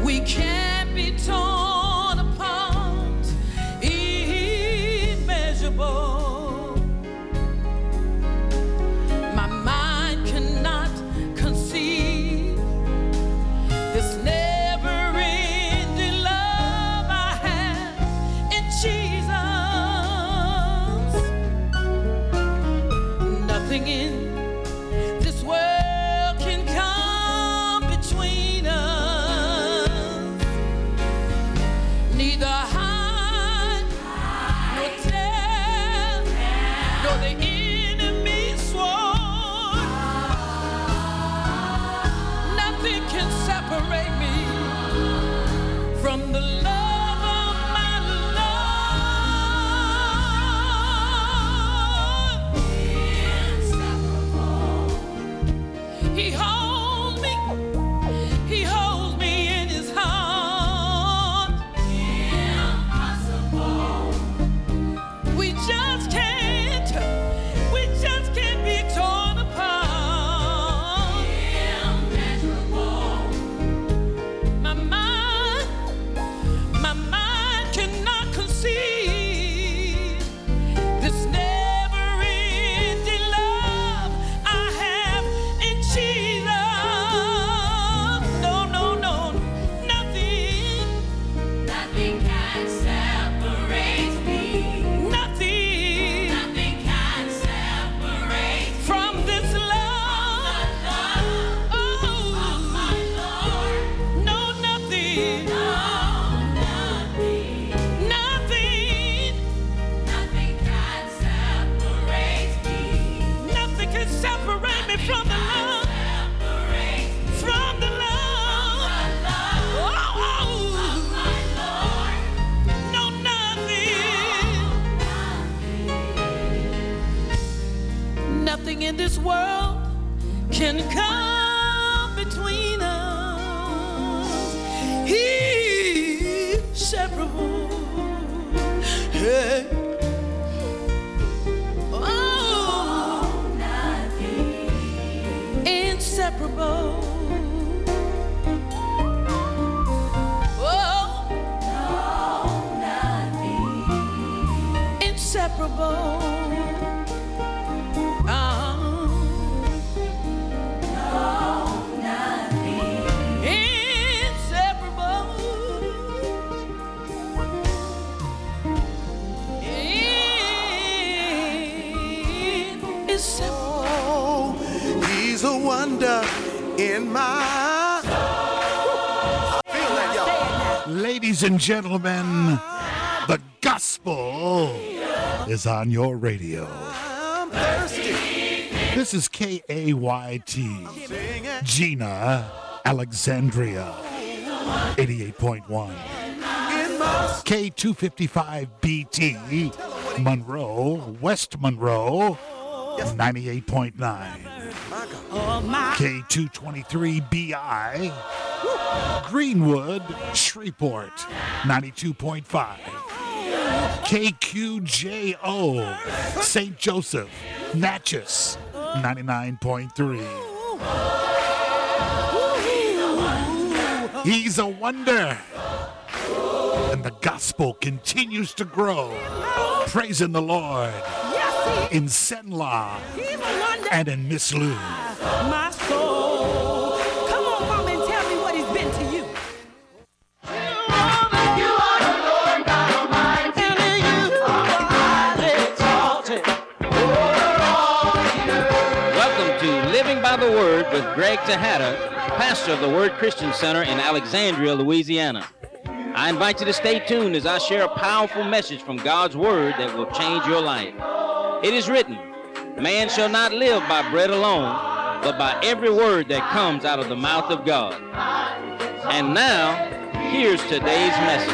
We can't be torn apart, immeasurable. My mind cannot conceive this never-ending love I have in Jesus. Nothing in this world can come between us. Neither height nor depth nor the enemy's sword. Nothing can separate me from the love of my Lord. He holds me. He holds me in his heart. Impossible. We just can't be torn apart. Immeasurable. My mind cannot conceive this never-ending love I have in Jesus. No, nothing can separate me. Nothing can separate from this love of my Lord. No, nothing can separate me. Nothing can separate me from the love. From the love. No, nothing in this world can come between us. He's inseparable. Hey. Oh, inseparable. Oh, inseparable. He's a wonder in my soul. Feel that, y'all. Ladies and gentlemen, the gospel is on your radio. I'm thirsty. This is KAYT, Gina, Alexandria, 88.1. In my K255BT, Monroe, West Monroe, 98.9. K223BI, Greenwood, Shreveport, 92.5. KQJO, St. Joseph, Natchez, 99.3. He's a wonder. And the gospel continues to grow. Praising the Lord in Senla and in Miss Lou. My soul. Come on, mama, and tell me what he's been to you. You are the Lord God Almighty. And you are highly exalted over all the earth. Welcome to Living by the Word with Greg Tejada, pastor of the Word Christian Center in Alexandria, Louisiana. I invite you to stay tuned as I share a powerful message from God's Word that will change your life. It is written, man shall not live by bread alone, but by every word that comes out of the mouth of God. And now, here's today's message.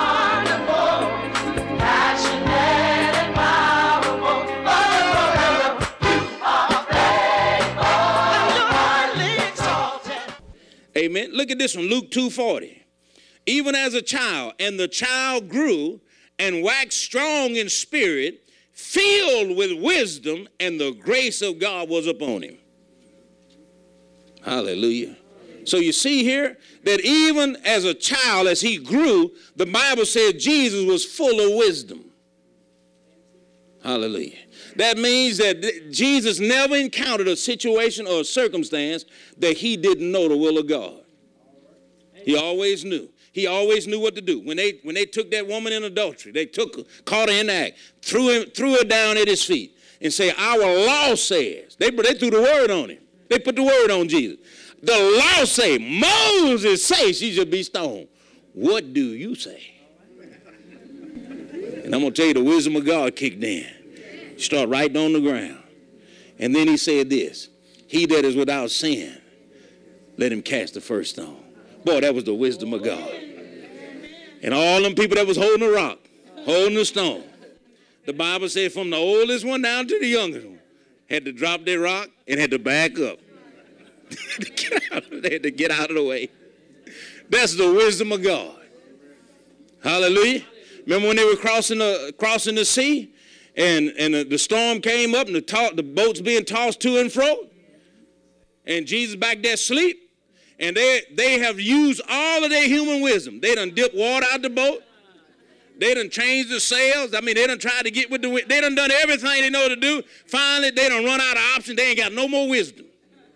Amen. Look at this one, Luke 2:40. Even as a child, and the child grew and waxed strong in spirit, filled with wisdom, and the grace of God was upon him. Hallelujah. So you see here that even as a child, as he grew, the Bible said Jesus was full of wisdom. Hallelujah. That means that Jesus never encountered a situation or a circumstance that he didn't know the will of God. He always knew. He always knew what to do. When they took that woman in adultery, they caught her in the act, threw her down at his feet, and say, our law says. They threw the word on him. They put the word on Jesus. The law say, Moses say she should be stoned. What do you say? And I'm going to tell you, the wisdom of God kicked in. Start right on the ground. And then he said this, he that is without sin, let him cast the first stone. Boy, that was the wisdom of God. And all them people that was holding the rock, holding the stone, the Bible said from the oldest one down to the youngest one, had to drop their rock and had to back up. They had to get out of the way. That's the wisdom of God. Hallelujah. Remember when they were crossing the sea and the storm came up and the boat's being tossed to and fro? And Jesus back there asleep. And they have used all of their human wisdom. They done dipped water out the boat. They done changed the sails. I mean, they done tried to get with the wind. They done everything they know to do. Finally, they done run out of options. They ain't got no more wisdom.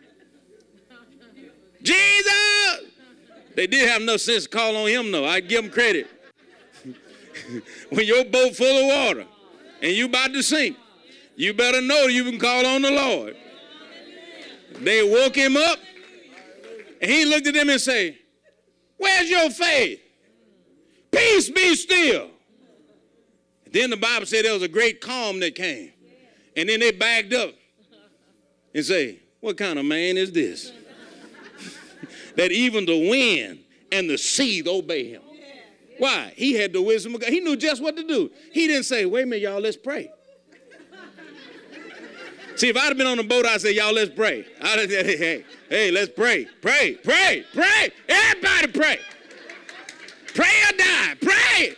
Jesus! They did have enough sense to call on him, though. I give them credit. When your boat full of water and you about to sink, you better know you can call on the Lord. They woke him up, and he looked at them and said, where's your faith? Peace be still. Then the Bible said there was a great calm that came. And then they backed up and say, what kind of man is this? That even the wind and the sea obey him. Why? He had the wisdom of God. He knew just what to do. He didn't say, wait a minute, y'all, let's pray. See, if I'd have been on the boat, I'd say, y'all, let's pray. I'd have said, hey, let's pray. Pray. Everybody pray. Pray or die. Pray.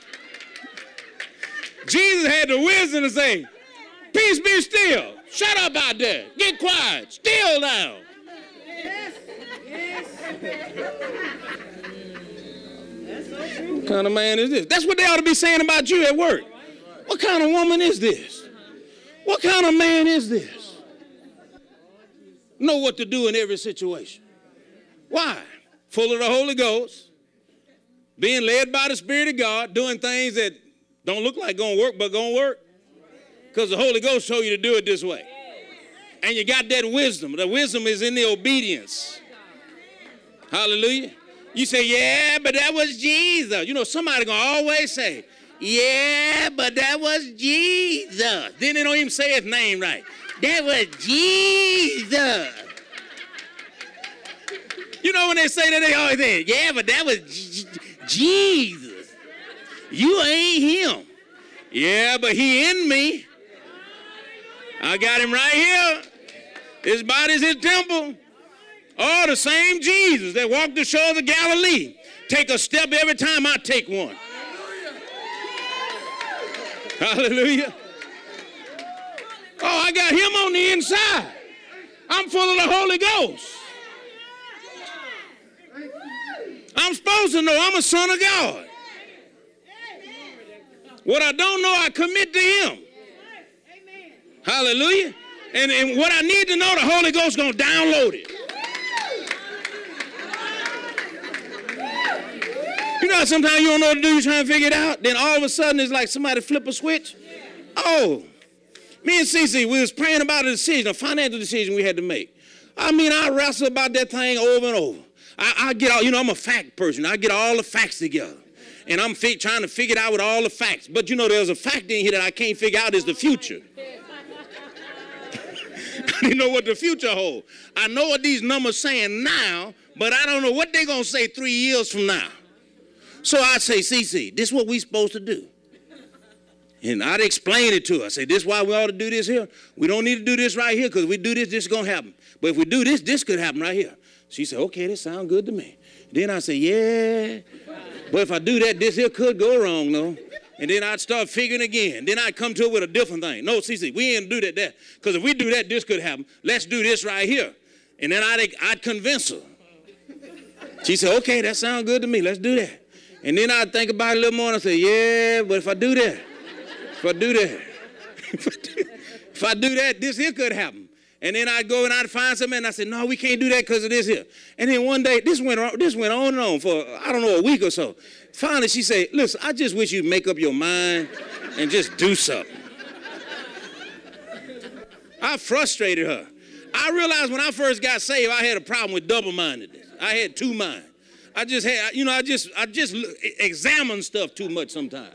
Jesus had the wisdom to say, peace be still. Shut up out there. Get quiet. Still down. What kind of man is this? That's what they ought to be saying about you at work. What kind of woman is this? What kind of man is this? Know what to do in every situation. Why? Full of the Holy Ghost, being led by the Spirit of God, doing things that don't look like going to work, but going to work. Because the Holy Ghost showed you to do it this way. And you got that wisdom. The wisdom is in the obedience. Hallelujah. You say, yeah, but that was Jesus. You know, somebody going to always say, yeah, but that was Jesus. Then they don't even say his name right. That was Jesus. You know when they say that, they always say, yeah, but that was Jesus. You ain't him. Yeah, but he in me. I got him right here. His body's his temple. Oh, the same Jesus that walked the shores of Galilee. Take a step every time I take one. Hallelujah. Oh, I got him on the inside. I'm full of the Holy Ghost. I'm supposed to know I'm a son of God. What I don't know, I commit to him. Hallelujah. And what I need to know, the Holy Ghost is going to download it. You know, sometimes you don't know what to do, you're trying to figure it out. Then all of a sudden, it's like somebody flip a switch. Oh, me and Cece, we was praying about a decision, a financial decision we had to make. I mean, I wrestle about that thing over and over. I get all, you know, I'm a fact person. I get all the facts together. And I'm trying to figure it out with all the facts. But you know, there's a fact in here that I can't figure out is the future. I don't know what the future holds. I know what these numbers saying now, but I don't know what they're going to say 3 years from now. So I'd say, Cece, this is what we're supposed to do. And I'd explain it to her. I say, this is why we ought to do this here. We don't need to do this right here because if we do this, this is going to happen. But if we do this, this could happen right here. She said, okay, that sounds good to me. Then I say, yeah, but if I do that, this here could go wrong, though. And then I'd start figuring again. Then I'd come to it with a different thing. No, Cece, we ain't do that there. Because if we do that, this could happen. Let's do this right here. And then I'd convince her. She said, okay, that sounds good to me. Let's do that. And then I think about it a little more and I say, yeah, but if I do that, if I do that, this here could happen. And then I'd go and I'd find something and I said, no, we can't do that because of this here. And then one day, this went on and on for, I don't know, a week or so. Finally, she said, listen, I just wish you'd make up your mind and just do something. I frustrated her. I realized when I first got saved, I had a problem with double-mindedness. I had two minds. I just examine stuff too much sometimes.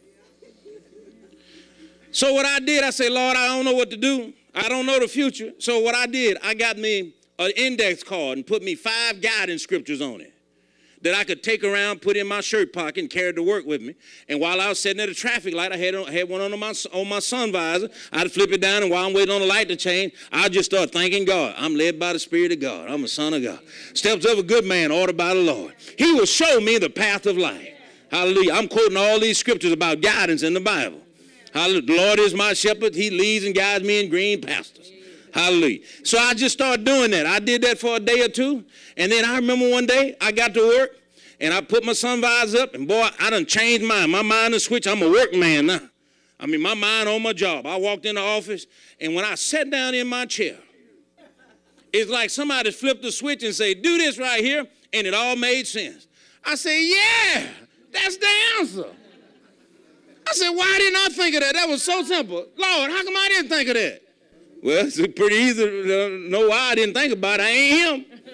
So what I did, I said, Lord, I don't know what to do. I don't know the future. So what I did, I got me an index card and put me 5 guidance scriptures on it that I could take around, put in my shirt pocket, and carry to work with me. And while I was sitting at a traffic light, I had one on my sun visor. I'd flip it down, and while I'm waiting on the light to change, I'd just start thanking God. I'm led by the Spirit of God. I'm a son of God. Steps of a good man ordered by the Lord. He will show me the path of life. Hallelujah. I'm quoting all these scriptures about guidance in the Bible. Hallelujah. The Lord is my shepherd. He leads and guides me in green pastures. Hallelujah. So I just started doing that. I did that for a day or two. And then I remember one day I got to work and I put my sun visor up and boy, I done changed mine. My mind is switched. I'm a work man now. I mean, my mind on my job. I walked in the office and when I sat down in my chair, it's like somebody flipped the switch and said, do this right here. And it all made sense. I said, yeah, that's the answer. I said, why didn't I think of that? That was so simple. Lord, how come I didn't think of that? Well, it's pretty easy to know why I didn't think about it. I ain't him.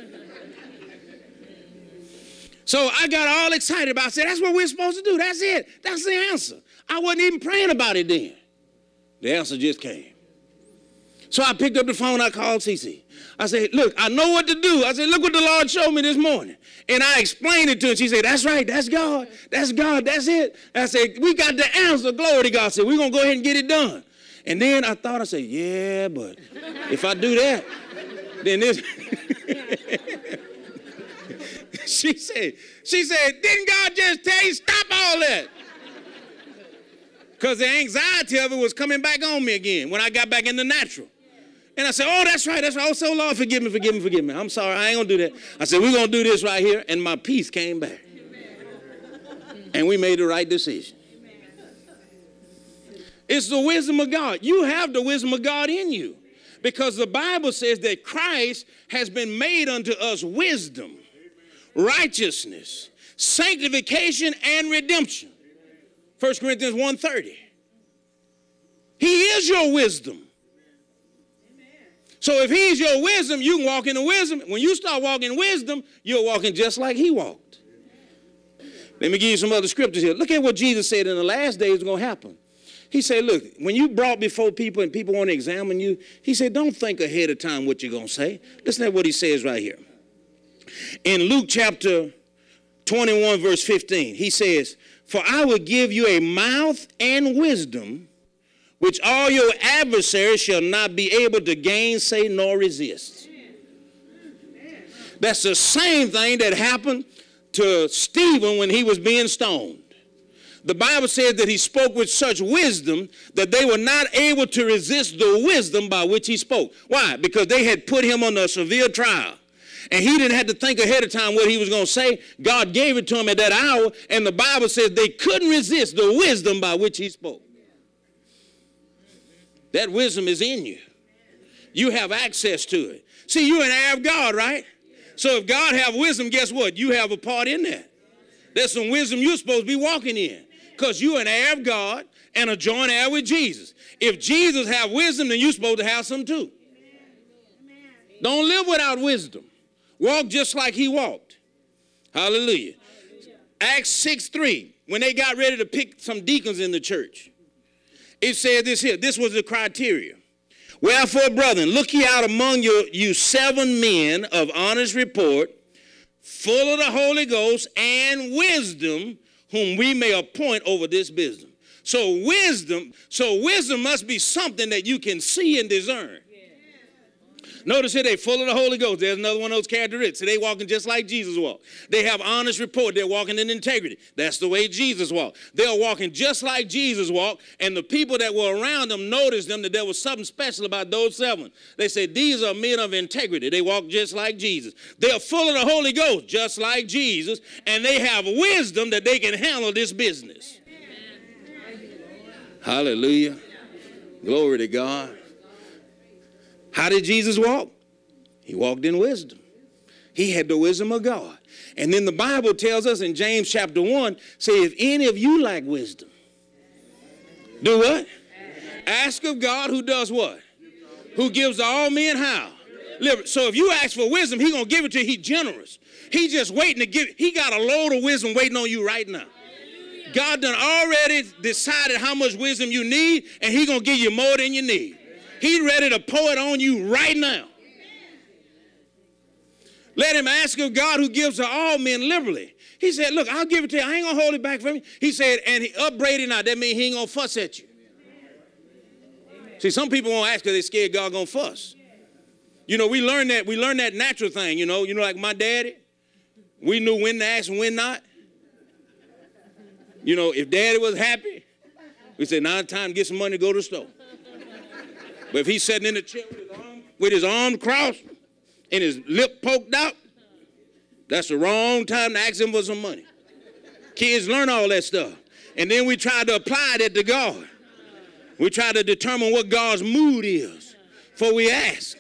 So I got all excited about it. I said, that's what we're supposed to do. That's it. That's the answer. I wasn't even praying about it then. The answer just came. So I picked up the phone. I called CC. I said, look, I know what to do. I said, look what the Lord showed me this morning. And I explained it to her. She said, that's right. That's God. That's God. That's it. I said, we got the answer. Glory to God. I said, we're going to go ahead and get it done. And then I thought, I said, yeah, but if I do that, then this. She said, didn't God just tell you, stop all that? Because the anxiety of it was coming back on me again when I got back in the natural. And I said, oh, that's right. Oh, so Lord, forgive me. I'm sorry, I ain't going to do that. I said, we're going to do this right here. And my peace came back. And we made the right decision. It's the wisdom of God. You have the wisdom of God in you. Because the Bible says that Christ has been made unto us wisdom, righteousness, sanctification, and redemption. 1 Corinthians 1:30. He is your wisdom. So if he's your wisdom, you can walk in the wisdom. When you start walking in wisdom, you're walking just like he walked. Let me give you some other scriptures here. Look at what Jesus said in the last days is going to happen. He said, look, when you brought before people and people want to examine you, he said, don't think ahead of time what you're going to say. Listen to what he says right here. In Luke chapter 21, verse 15, he says, for I will give you a mouth and wisdom, which all your adversaries shall not be able to gainsay nor resist. That's the same thing that happened to Stephen when he was being stoned. The Bible says that he spoke with such wisdom that they were not able to resist the wisdom by which he spoke. Why? Because they had put him under a severe trial. And he didn't have to think ahead of time what he was going to say. God gave it to him at that hour. And the Bible says they couldn't resist the wisdom by which he spoke. That wisdom is in you. You have access to it. See, you're an heir of God, right? So if God have wisdom, guess what? You have a part in that. There's some wisdom you're supposed to be walking in. Because you're an heir of God and a joint heir with Jesus. If Jesus have wisdom, then you're supposed to have some too. Don't live without wisdom. Walk just like he walked. Hallelujah. Acts 6:3, when they got ready to pick some deacons in the church, it said this here. This was the criteria. Wherefore, brethren, look ye out among you 7 men of honest report, full of the Holy Ghost and wisdom, whom we may appoint over this business. So wisdom must be something that you can see and discern. Notice here, they full of the Holy Ghost. There's another one of those characteristics. So they walking just like Jesus walked. They have honest report. They're walking in integrity. That's the way Jesus walked. They're walking just like Jesus walked, and the people that were around them noticed them that there was something special about those 7. They said, these are men of integrity. They walk just like Jesus. They are full of the Holy Ghost, just like Jesus, and they have wisdom that they can handle this business. Hallelujah. Glory to God. How did Jesus walk? He walked in wisdom. He had the wisdom of God. And then the Bible tells us in James chapter 1, say, if any of you lack wisdom, do what? Ask of God, who does what? Who gives to all men how? So if you ask for wisdom, he's going to give it to you. He's generous. He's just waiting to give. He got a load of wisdom waiting on you right now. God done already decided how much wisdom you need, and he's going to give you more than you need. He's ready to pour it on you right now. Let him ask of God, who gives to all men liberally. He said, look, I'll give it to you. I ain't going to hold it back from you. He said, and he upbraided not. That means he ain't going to fuss at you. See, some people won't ask because they're scared God going to fuss. You know, we learned that natural thing, you know, like my daddy. We knew when to ask and when not. You know, if daddy was happy, we said, now it's time to get some money to go to the store. But if he's sitting in the chair with his arms crossed and his lip poked out, that's the wrong time to ask him for some money. Kids learn all that stuff. And then we try to apply that to God. We try to determine what God's mood is before we ask.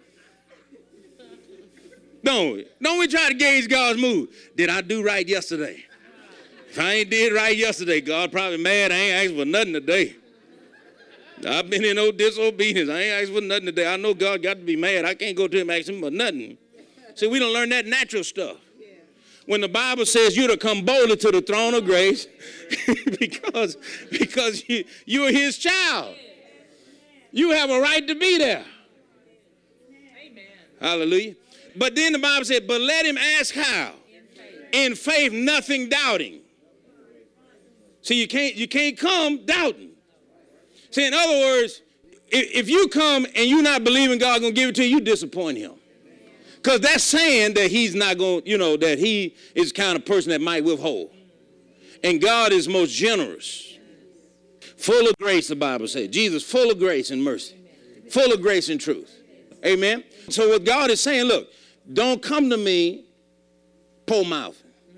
Don't we? Don't we try to gauge God's mood? Did I do right yesterday? If I ain't did right yesterday, God probably mad. I ain't asked for nothing today. I've been in no disobedience. I ain't asked for nothing today. I know God got to be mad. I can't go to him and ask him for nothing. See, we don't learn that natural stuff. When the Bible says you're to come boldly to the throne of grace because you're his child. You have a right to be there. Amen. Hallelujah. But then the Bible said, but let him ask how? In faith, nothing doubting. See, you can't come doubting. See, in other words, if you come and you're not believing God's going to give it to you, you disappoint him. Because that's saying that he's not going, that he is the kind of person that might withhold. And God is most generous. Full of grace, the Bible says. Jesus, full of grace and mercy. Full of grace and truth. Amen? So what God is saying, look, don't come to me poor mouthing.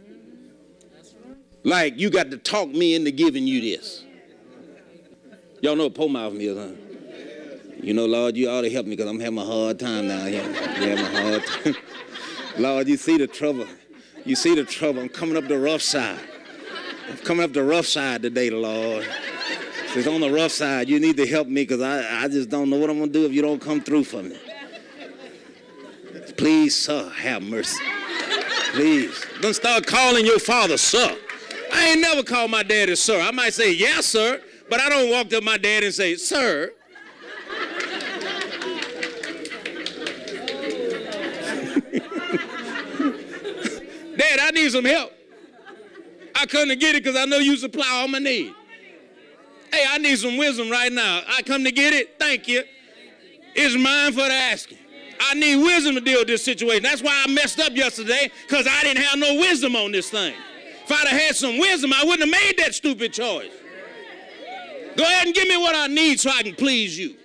Like you got to talk me into giving you this. Y'all know what poor mouthing is, huh? You know, Lord, you ought to help me because I'm having a hard time down here. I'm having a hard time. Lord, you see the trouble. You see the trouble. I'm coming up the rough side. I'm coming up the rough side today, Lord. If it's on the rough side, you need to help me because I just don't know what I'm going to do if you don't come through for me. Please, sir, have mercy. Please. Don't start calling your father, sir. I ain't never called my daddy, sir. I might say, yes, sir, but I don't walk to my dad and say, sir. Dad, I need some help. I come to get it because I know you supply all my needs. Hey, I need some wisdom right now. I come to get it. Thank you. It's mine for the asking. I need wisdom to deal with this situation. That's why I messed up yesterday, because I didn't have no wisdom on this thing. If I'd have had some wisdom, I wouldn't have made that stupid choice. Go ahead and give me what I need so I can please you.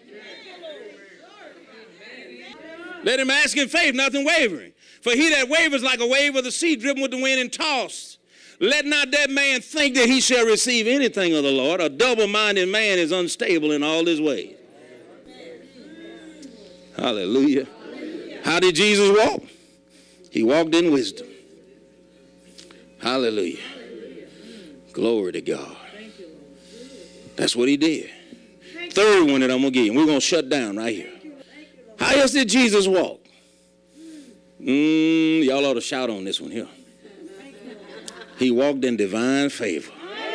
Let him ask in faith, nothing wavering. For he that wavers like a wave of the sea driven with the wind and tossed. Let not that man think that he shall receive anything of the Lord. A double-minded man is unstable in all his ways. Hallelujah. How did Jesus walk? He walked in wisdom. Hallelujah. Glory to God. That's what he did. Third one that I'm going to give you. We're going to shut down right here. How else did Jesus walk? Y'all ought to shout on this one here. He walked in divine favor.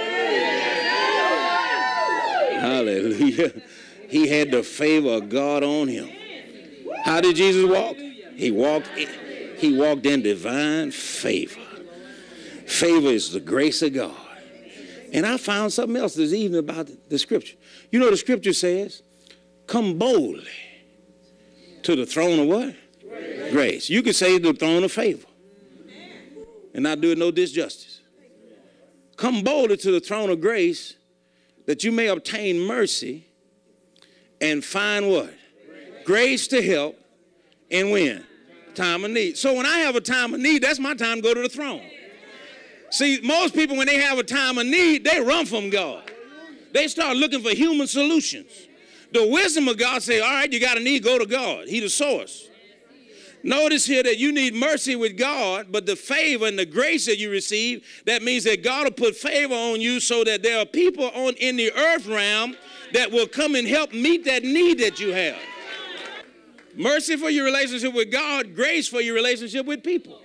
Hallelujah. He had the favor of God on him. How did Jesus walk? He walked in divine favor. Favor is the grace of God. And I found something else this evening about the scripture. You know the scripture says, come boldly To the throne of what? Grace. You could say the throne of favor. And not do it no disjustice. Come boldly to the throne of grace that you may obtain mercy and find what? Grace to help and when? Time of need. So when I have a time of need, that's my time to go to the throne. See, most people, when they have a time of need, they run from God. They start looking for human solutions. The wisdom of God says, all right, you got a need, go to God. He's the source. Notice here that you need mercy with God, but the favor and the grace that you receive, that means that God will put favor on you so that there are people in the earth realm that will come and help meet that need that you have. Mercy for your relationship with God, grace for your relationship with people.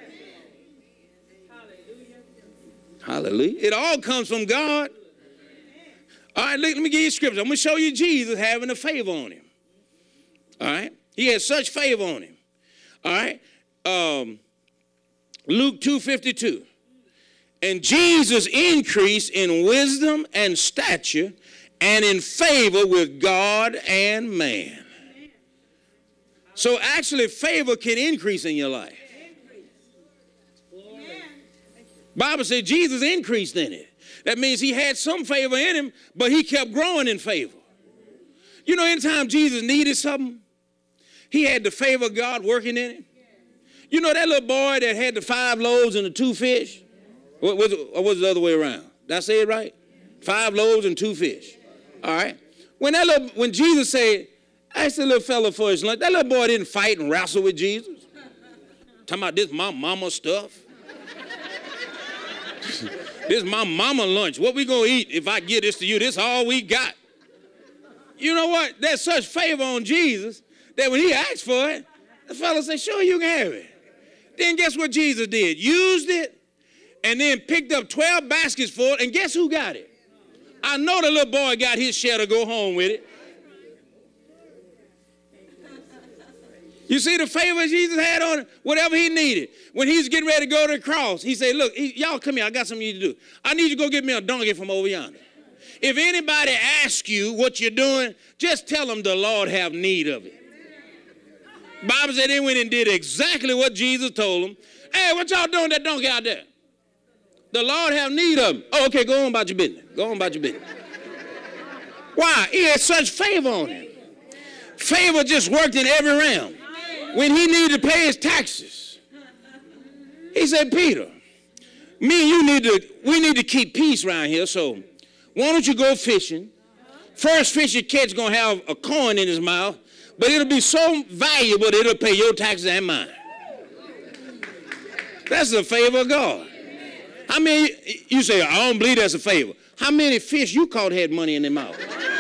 Hallelujah. It all comes from God. All right, let me give you scripture. I'm going to show you Jesus having a favor on him. All right. He had such favor on him. All right. Luke 2:52. And Jesus increased in wisdom and stature and in favor with God and man. So actually favor can increase in your life. Bible says Jesus increased in it. That means he had some favor in him, but he kept growing in favor. You know, anytime Jesus needed something, he had the favor of God working in him. You know that little boy that had the 5 loaves and the 2 fish? Or was it the other way around? Did I say it right? 5 loaves and 2 fish. All right. When Jesus said, ask the little fella for his lunch, that little boy didn't fight and wrestle with Jesus. Talking about this my mama stuff. This is my mama lunch. What we gonna eat if I give this to you? This is all we got. You know what? There's such favor on Jesus that when he asked for it, the fellow said, sure, you can have it. Then guess what Jesus did? Used it and then picked up 12 baskets full, and guess who got it? I know the little boy got his share to go home with it. You see the favor Jesus had on him? Whatever he needed. When he was getting ready to go to the cross, he said, look, y'all come here. I got something you to do. I need you to go get me a donkey from over yonder. If anybody asks you what you're doing, just tell them the Lord have need of it. Bible said they went and did exactly what Jesus told them. Hey, what y'all doing with that donkey out there? The Lord have need of him. Oh, okay, go on about your business. Go on about your business. Why? He had such favor on him. Favor just worked in every realm. When he needed to pay his taxes, he said, Peter, me and you we need to keep peace around here, so why don't you go fishing? First fish you catch is going to have a coin in his mouth, but it'll be so valuable that it'll pay your taxes and mine. That's the favor of God. How many, you say, I don't believe that's a favor. How many fish you caught had money in their mouth?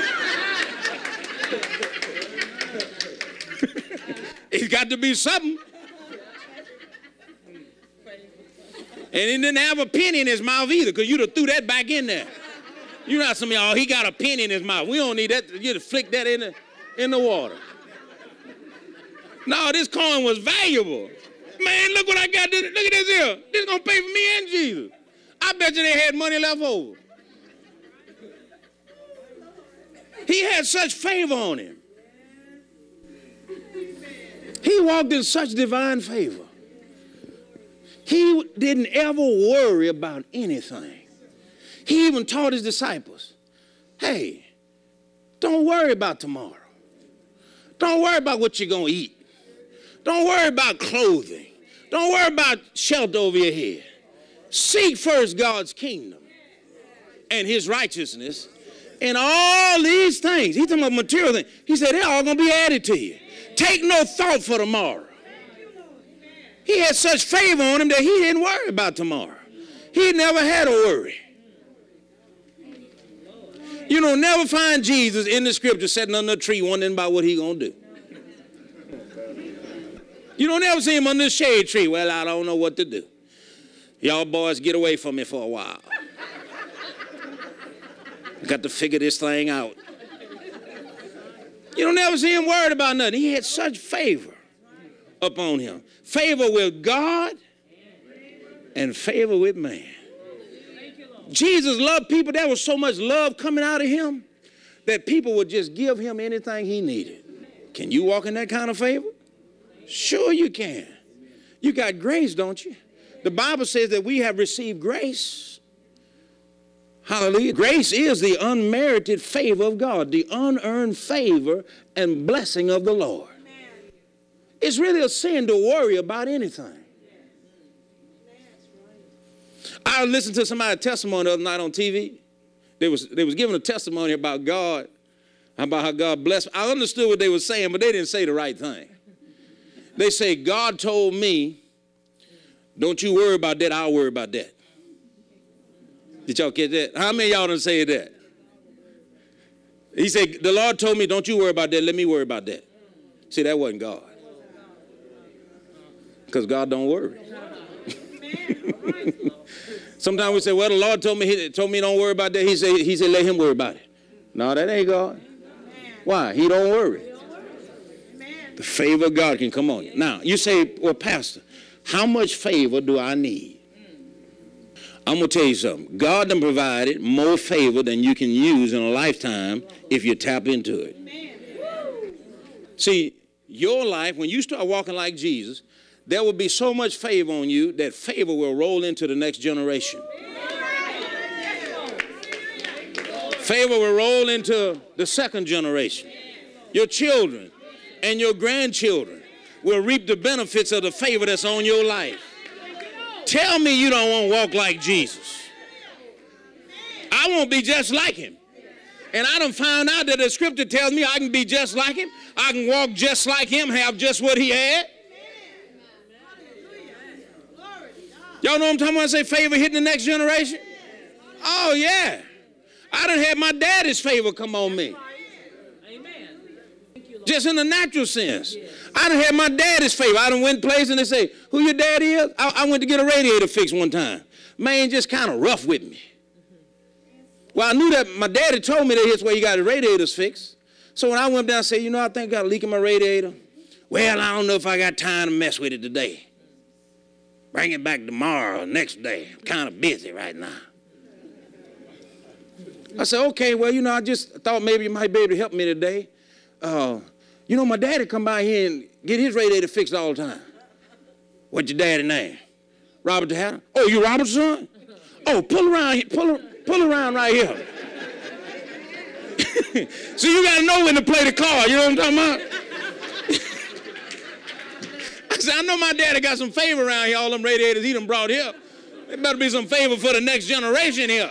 It's got to be something. And he didn't have a penny in his mouth either, because you'd have threw that back in there. You know some of y'all, he got a penny in his mouth. We don't need that. You just flick that in the water. No, this coin was valuable. Man, look what I got. Look at this here. This is going to pay for me and Jesus. I bet you they had money left over. He had such favor on him. He walked in such divine favor. He didn't ever worry about anything. He even taught his disciples, hey, don't worry about tomorrow. Don't worry about what you're going to eat. Don't worry about clothing. Don't worry about shelter over your head. Seek first God's kingdom and his righteousness, and all these things. He's talking about material things. He said, they're all going to be added to you. Take no thought for tomorrow. He had such favor on him that he didn't worry about tomorrow. He never had a worry. You don't never find Jesus in the scripture sitting under a tree wondering about what he's going to do. You don't ever see him under the shade tree. Well, I don't know what to do. Y'all boys get away from me for a while. Got to figure this thing out. You don't ever see him worried about nothing. He had such favor upon him. Favor with God and favor with man. Jesus loved people. There was so much love coming out of him that people would just give him anything he needed. Can you walk in that kind of favor? Sure you can. You got grace, don't you? The Bible says that we have received grace. Hallelujah. Grace is the unmerited favor of God, the unearned favor and blessing of the Lord. It's really a sin to worry about anything. I listened to somebody's testimony the other night on TV. They was giving a testimony about God, about how God blessed. I understood what they were saying, but they didn't say the right thing. They say, God told me, don't you worry about that, I'll worry about that. Did y'all get that? How many of y'all done say that? He said, the Lord told me, don't you worry about that, let me worry about that. See, that wasn't God. Because God don't worry. Sometimes we say, well, the Lord told me don't worry about that. He said, let him worry about it. No, that ain't God. Why? He don't worry. The favor of God can come on you. Now, you say, well, Pastor, how much favor do I need? I'm going to tell you something. God done provided more favor than you can use in a lifetime if you tap into it. See, your life, when you start walking like Jesus, there will be so much favor on you that favor will roll into the next generation. Favor will roll into the second generation. Your children and your grandchildren will reap the benefits of the favor that's on your life. Tell me you don't want to walk like Jesus. I won't be just like him. And I done found out that the scripture tells me I can be just like him. I can walk just like him, have just what he had. Y'all know what I'm talking about when I say favor hitting the next generation? Oh, yeah. I done had my daddy's favor come on me. Just in the natural sense. I done had my daddy's favor. I done went places and they say, who your daddy is? I went to get a radiator fixed one time. Man, just kind of rough with me. Well, I knew that my daddy told me that here's where you got the radiators fixed. So when I went down and said, you know, I think I got a leak in my radiator. Well, I don't know if I got time to mess with it today. Bring it back tomorrow, next day. I'm kind of busy right now. I said, okay, well, you know, I just thought maybe you might be able to help me today. You know, my daddy come by here and get his radiator fixed all the time. What's your daddy's name? Robert Hatter. Oh, you Robert's son? Oh, pull around right here. So you got to know when to play the card. You know what I'm talking about? I said, I know my daddy got some favor around here, all them radiators he done brought here. There better be some favor for the next generation here.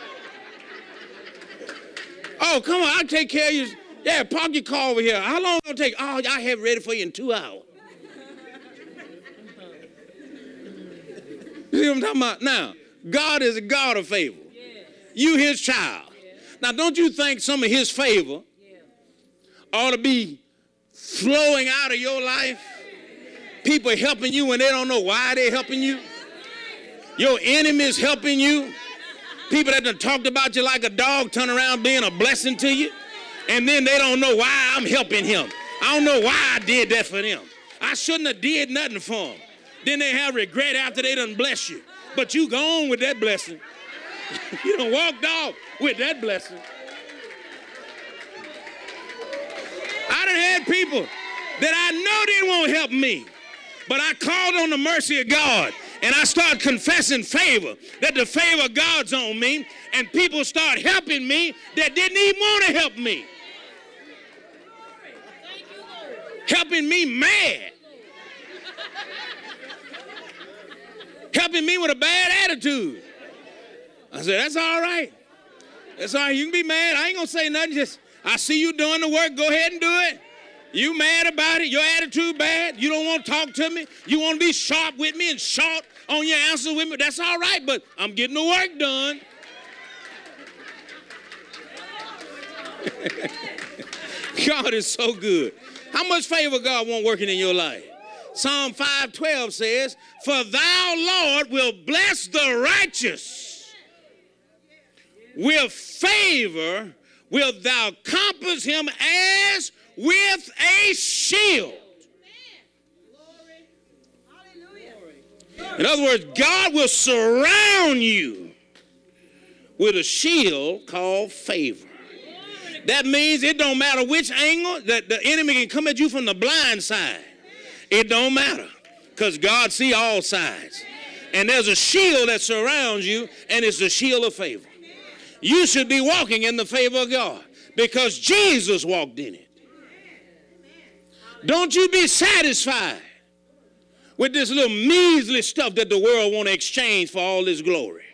Oh, come on, I'll take care of you. Yeah, park your car over here. How long will it take? Oh, I have it ready for you in 2 hours. You see what I'm talking about? Now, God is a God of favor. You his child. Now, don't you think some of his favor ought to be flowing out of your life? People helping you when they don't know why they're helping you. Your enemies helping you. People that done talked about you like a dog turn around being a blessing to you. And then they don't know why I'm helping him. I don't know why I did that for them. I shouldn't have did nothing for them. Then they have regret after they done bless you. But you go on with that blessing. You done walked off with that blessing. I done had people that I know they won't help me. But I called on the mercy of God. And I start confessing favor, that the favor of God's on me. And people start helping me that didn't even want to help me. Helping me mad. Helping me with a bad attitude. I said, that's all right. That's all right. You can be mad. I ain't going to say nothing. Just, I see you doing the work. Go ahead and do it. You mad about it. Your attitude bad. You don't want to talk to me. You want to be sharp with me and short on your answer with me. That's all right, but I'm getting the work done. God is so good. How much favor God want working in your life? Psalm 5:12 says, for thou, Lord, will bless the righteous. With favor wilt thou compass him as with a shield. In other words, God will surround you with a shield called favor. That means it don't matter which angle that the enemy can come at you from the blind side. It don't matter, because God see all sides. And there's a shield that surrounds you, and it's the shield of favor. You should be walking in the favor of God because Jesus walked in it. Don't you be satisfied with this little measly stuff that the world want to exchange for all this glory.